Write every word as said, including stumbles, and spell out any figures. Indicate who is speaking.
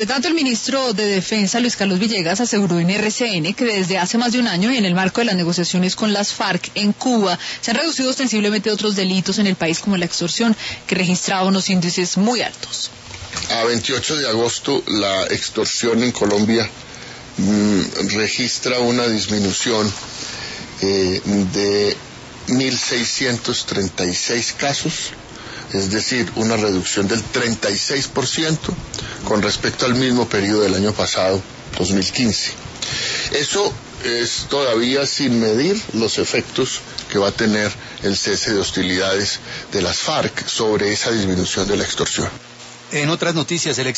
Speaker 1: De tanto, el ministro de Defensa, Luis Carlos Villegas, aseguró en R C N que desde hace más de un año y en el marco de las negociaciones con las FARC en Cuba se han reducido ostensiblemente otros delitos en el país como la extorsión, que registraba unos índices muy altos.
Speaker 2: A veintiocho de agosto la extorsión en Colombia mmm, registra una disminución eh, de mil seiscientos treinta y seis casos, es decir, una reducción del treinta y seis por ciento con respecto al mismo periodo del año pasado, dos mil quince. Eso es todavía sin medir los efectos que va a tener el cese de hostilidades de las FARC sobre esa disminución de la extorsión.
Speaker 3: En otras noticias, el